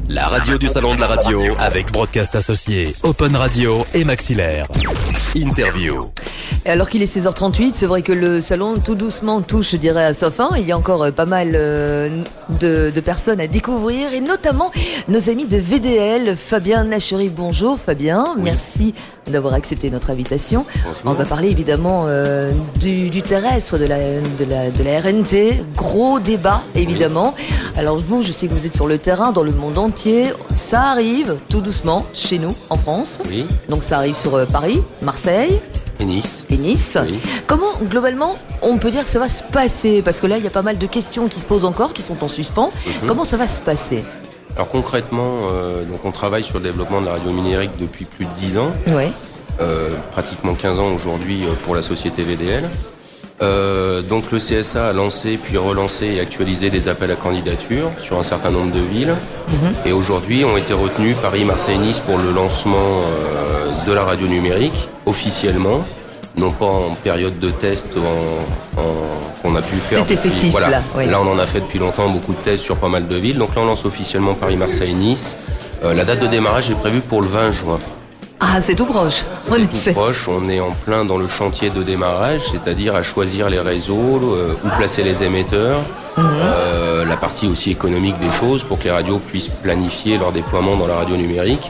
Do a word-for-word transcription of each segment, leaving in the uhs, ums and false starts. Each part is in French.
La radio du salon de la radio avec Broadcast Associé, Open Radio et Maxillaire. Interview. Et alors qu'il est seize heures trente-huit, c'est vrai que le salon tout doucement touche, je dirais, à sa fin. Il y a encore pas mal euh, de, de personnes à découvrir et notamment nos amis de V D L. Fabien Nachery, bonjour Fabien, oui. Merci d'avoir accepté notre invitation. Bonjour. On va parler évidemment euh, du, du terrestre, de la, de, la, de la R N T. Gros débat évidemment. Oui. Alors vous, je sais que vous êtes sur le terrain dans le monde entier. Ça arrive tout doucement chez nous en France. Oui. Donc ça arrive sur euh, Paris, Marseille. Et Nice. Et Nice. Oui. Comment, globalement, on peut dire que ça va se passer? Parce que là, il y a pas mal de questions qui se posent encore, qui sont en suspens. Mm-hmm. Comment ça va se passer? Alors concrètement, euh, donc on travaille sur le développement de la radio numérique depuis plus de dix ans. Ouais. Euh, pratiquement quinze ans aujourd'hui pour la société V D L. Euh, donc le C S A a lancé, puis relancé et actualisé des appels à candidature sur un certain nombre de villes. Mm-hmm. Et aujourd'hui ont été retenus Paris, Marseille, Nice pour le lancement euh, de la radio numérique officiellement, non pas en période de test en, en, qu'on a pu faire. C'est depuis, effectif voilà. là. Oui. Là on en a fait depuis longtemps beaucoup de tests sur pas mal de villes. Donc là on lance officiellement Paris, Marseille, Nice. Euh, la date de démarrage est prévue pour le vingt juin. Ah, c'est tout proche. C'est tout fait. proche, on est en plein dans le chantier de démarrage, c'est-à-dire à choisir les réseaux, euh, où placer les émetteurs, mmh. euh, la partie aussi économique des choses pour que les radios puissent planifier leur déploiement dans la radio numérique.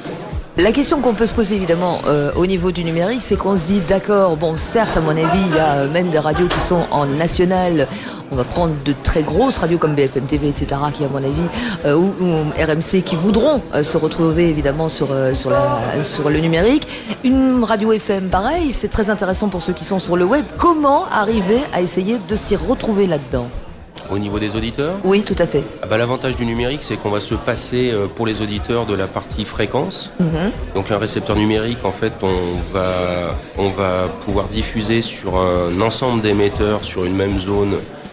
La question qu'on peut se poser évidemment euh, au niveau du numérique, c'est qu'on se dit d'accord, bon certes à mon avis il y a même des radios qui sont en national, on va prendre de très grosses radios comme B F M T V et cetera qui à mon avis euh, ou, ou R M C qui voudront euh, se retrouver évidemment sur, euh, sur, la, sur le numérique. Une radio F M pareil, c'est très intéressant pour ceux qui sont sur le web. Comment arriver à essayer de s'y retrouver là-dedans ? Au niveau des auditeurs ? Oui, tout à fait. Ah bah, l'avantage du numérique, c'est qu'on va se passer euh, pour les auditeurs de la partie fréquence. Mm-hmm. Donc un récepteur numérique, en fait, on va, on va pouvoir diffuser sur un ensemble d'émetteurs sur une même zone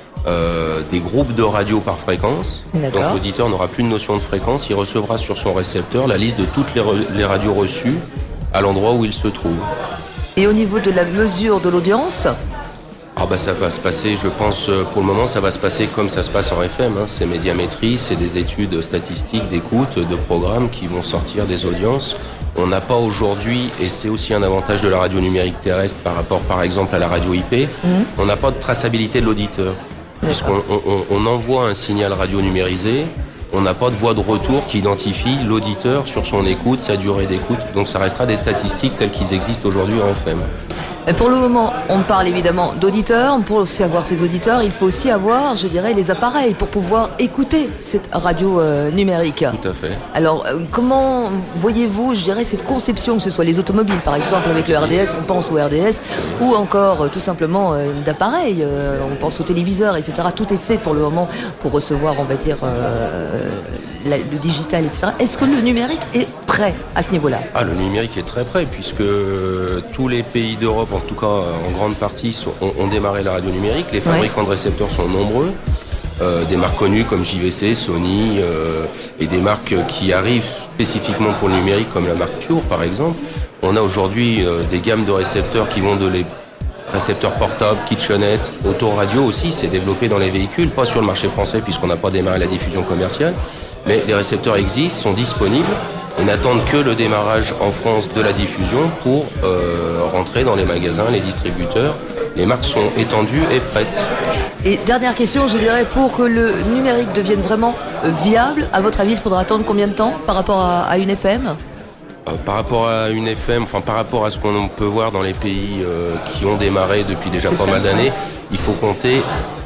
euh, des groupes de radios par fréquence. D'accord. Donc l'auditeur n'aura plus de notion de fréquence, il recevra sur son récepteur la liste de toutes les, re- les radios reçues à l'endroit où il se trouve. Et au niveau de la mesure de l'audience ? Ah bah ça va se passer, je pense, pour le moment, ça va se passer comme ça se passe en F M. Hein. C'est médiamétrie, c'est des études statistiques d'écoute, de programmes qui vont sortir des audiences. On n'a pas aujourd'hui, et c'est aussi un avantage de la radio numérique terrestre par rapport, par exemple, à la radio I P, mmh. on n'a pas de traçabilité de l'auditeur. Puisqu'on on, on envoie un signal radio numérisé, on n'a pas de voie de retour qui identifie l'auditeur sur son écoute, sa durée d'écoute. Donc ça restera des statistiques telles qu'ils existent aujourd'hui en F M. Pour le moment, on parle évidemment d'auditeurs. Pour aussi avoir ces auditeurs, il faut aussi avoir, je dirais, les appareils pour pouvoir écouter cette radio euh, numérique. Tout à fait. Alors, euh, comment voyez-vous, je dirais, cette conception, que ce soit les automobiles, par exemple, avec le R D S, on pense au R D S, ou encore euh, tout simplement euh, d'appareils, euh, on pense aux téléviseurs, et cetera. Tout est fait pour le moment pour recevoir, on va dire, euh, la, le digital, et cetera. Est-ce que le numérique est prêt à ce niveau-là ? Ah, le numérique est très prêt, puisque euh, tous les pays d'Europe, en tout cas en grande partie, sont, ont, ont démarré la radio numérique. Les fabricants ouais. de récepteurs sont nombreux. Euh, des marques connues comme J V C, Sony, euh, et des marques qui arrivent spécifiquement pour le numérique, comme la marque Pure par exemple. On a aujourd'hui euh, des gammes de récepteurs qui vont de les récepteurs portables, kitchenette, autoradio aussi, c'est développé dans les véhicules, pas sur le marché français puisqu'on n'a pas démarré la diffusion commerciale, mais les récepteurs existent, sont disponibles et n'attendent que le démarrage en France de la diffusion pour euh, rentrer dans les magasins, les distributeurs. Les marques sont étendues et prêtes. Et dernière question, je dirais, pour que le numérique devienne vraiment viable, à votre avis, il faudra attendre combien de temps par rapport à, à une F M ? Euh, par rapport à une F M, enfin par rapport à ce qu'on peut voir dans les pays euh, qui ont démarré depuis déjà C'est pas ça. mal d'années, il faut compter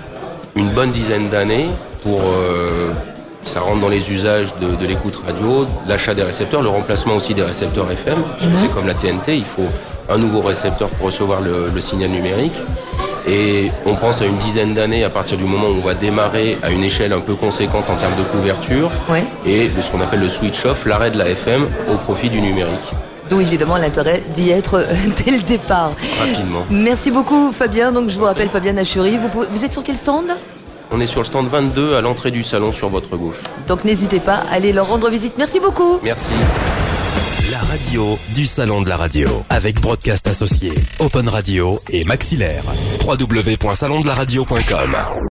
une bonne dizaine d'années pour... Euh, ça rentre dans les usages de, de l'écoute radio, l'achat des récepteurs, le remplacement aussi des récepteurs F M. Mmh. C'est comme la T N T, il faut un nouveau récepteur pour recevoir le, le signal numérique. Et on pense à une dizaine d'années à partir du moment où on va démarrer à une échelle un peu conséquente en termes de couverture ouais. et de ce qu'on appelle le switch-off, l'arrêt de la F M au profit du numérique. D'où évidemment l'intérêt d'y être dès le départ. Rapidement. Merci beaucoup Fabien. Donc je vous rappelle Fabien Nachery. Vous, pouvez, vous êtes sur quel stand ? On est sur le stand vingt-deux à l'entrée du salon sur votre gauche. Donc n'hésitez pas à aller leur rendre visite. Merci beaucoup. Merci. La radio du salon de la radio avec Broadcast Associé, Open Radio et Maxillaire. w w w point salon de la radio point com